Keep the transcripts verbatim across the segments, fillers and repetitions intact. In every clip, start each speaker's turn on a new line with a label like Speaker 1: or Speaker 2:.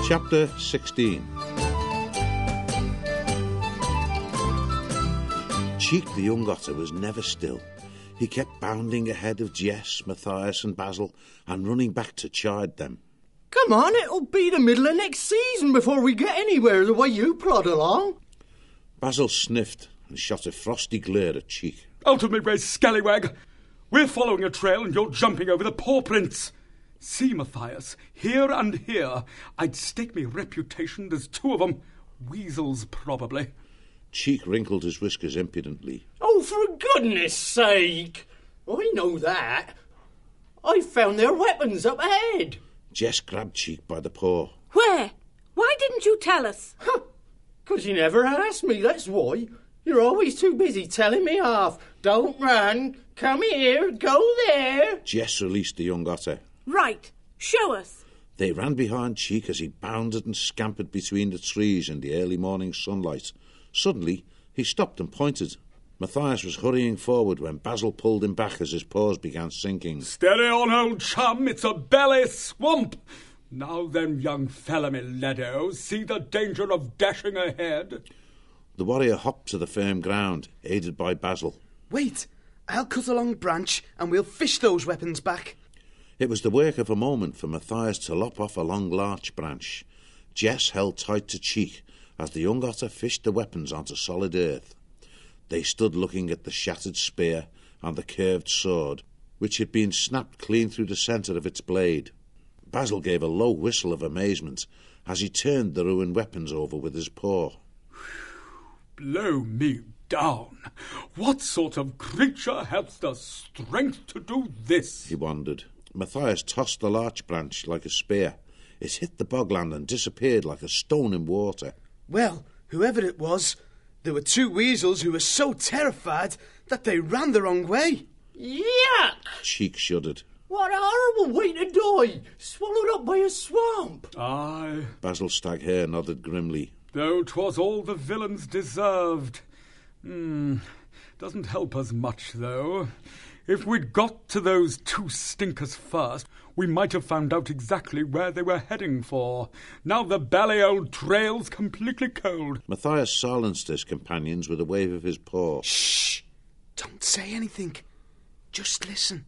Speaker 1: Chapter sixteen. Cheek the young otter was never still. He kept bounding ahead of Jess, Matthias and Basil and running back to chide them.
Speaker 2: Come on, it'll be the middle of next season before we get anywhere the way you plod along.
Speaker 1: Basil sniffed and shot a frosty glare at Cheek.
Speaker 3: Out of me way, scallywag! We're following a trail and you're jumping over the paw prints. See, Matthias, here and here, I'd stake me reputation there's two of them. Weasels, probably.
Speaker 1: Cheek wrinkled his whiskers impudently.
Speaker 2: Oh, for goodness sake! I know that. I found their weapons up ahead.
Speaker 1: Jess grabbed Cheek by the paw.
Speaker 4: Where? Why didn't you tell us?
Speaker 2: Because you never asked me, that's why. You're always too busy telling me off. Don't run. Come here. Go there.
Speaker 1: Jess released the young otter.
Speaker 4: Right. Show us.
Speaker 1: They ran behind Cheek as he bounded and scampered between the trees in the early morning sunlight. Suddenly, he stopped and pointed. Matthias was hurrying forward when Basil pulled him back as his paws began sinking.
Speaker 3: Steady on, old chum. It's a belly swamp. Now then, young fella me leddo, see the danger of dashing ahead.
Speaker 1: The warrior hopped to the firm ground, aided by Basil.
Speaker 5: Wait, I'll cut a long branch and we'll fish those weapons back.
Speaker 1: It was the work of a moment for Matthias to lop off a long larch branch. Jess held tight to Cheek as the young otter fished the weapons onto solid earth. They stood looking at the shattered spear and the curved sword, which had been snapped clean through the centre of its blade. Basil gave a low whistle of amazement as he turned the ruined weapons over with his paw.
Speaker 3: Blow me down. What sort of creature has the strength to do this?
Speaker 1: He wondered. Matthias tossed the larch branch like a spear. It hit the bogland and disappeared like a stone in water.
Speaker 5: Well, whoever it was, there were two weasels who were so terrified that they ran the wrong way.
Speaker 2: Yuck!
Speaker 1: Cheek shuddered.
Speaker 2: What a horrible way to die! Swallowed up by a swamp!
Speaker 3: Aye.
Speaker 1: Basil Staghare nodded grimly.
Speaker 3: Though 'twas all the villains deserved. Hmm, doesn't help us much, though. If we'd got to those two stinkers first, we might have found out exactly where they were heading for. Now the bally old trail's completely cold.
Speaker 1: Matthias silenced his companions with a wave of his paw.
Speaker 5: Shh! Don't say anything. Just listen.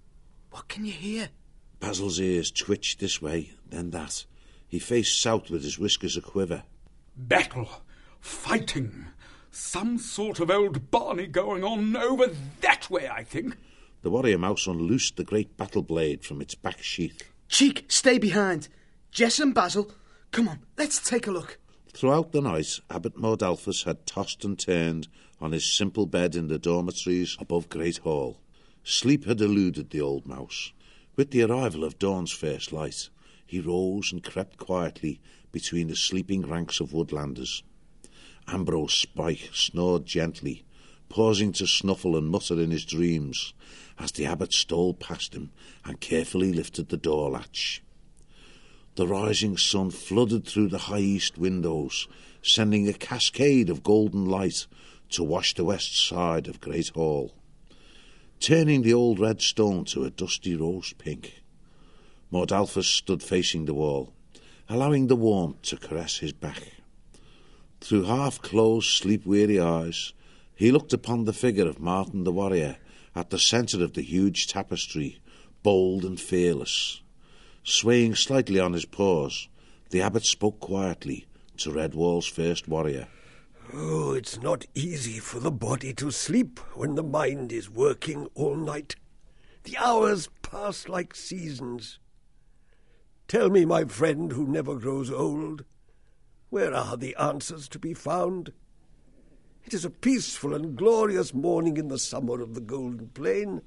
Speaker 5: What can you hear?
Speaker 1: Basil's ears twitched this way, then that. He faced south with his whiskers a-quiver.
Speaker 3: Battle. Fighting. Some sort of old Barney going on over that way, I think.
Speaker 1: The warrior mouse unloosed the great battle blade from its back sheath.
Speaker 5: Cheek, stay behind. Jess and Basil, come on, let's take a look.
Speaker 1: Throughout the night, Abbot Mordalphus had tossed and turned on his simple bed in the dormitories above Great Hall. Sleep had eluded the old mouse. With the arrival of dawn's first light, he rose and crept quietly between the sleeping ranks of woodlanders. Ambrose Spike snored gently, pausing to snuffle and mutter in his dreams as the abbot stole past him and carefully lifted the door latch. The rising sun flooded through the high east windows, sending a cascade of golden light to wash the west side of Great Hall, turning the old red stone to a dusty rose pink. Mordalphus stood facing the wall, allowing the warmth to caress his back. Through half-closed, sleep-weary eyes, he looked upon the figure of Martin the warrior at the centre of the huge tapestry, bold and fearless. Swaying slightly on his paws, the abbot spoke quietly to Redwall's first warrior.
Speaker 6: Oh, it's not easy for the body to sleep when the mind is working all night. The hours pass like seasons. Tell me, my friend who never grows old, where are the answers to be found? It is a peaceful and glorious morning in the summer of the Golden Plain.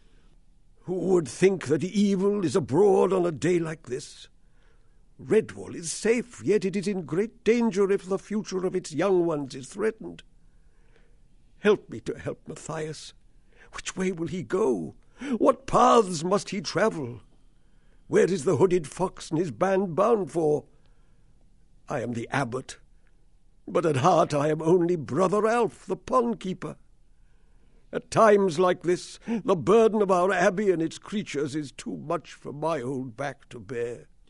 Speaker 6: Who would think that evil is abroad on a day like this? Redwall is safe, yet it is in great danger if the future of its young ones is threatened. Help me to help Matthias. Which way will he go? What paths must he travel? Where is the hooded fox and his band bound for? I am the abbot, but at heart I am only Brother Alf, the pond-keeper. At times like this, the burden of our abbey and its creatures is too much for my old back to bear.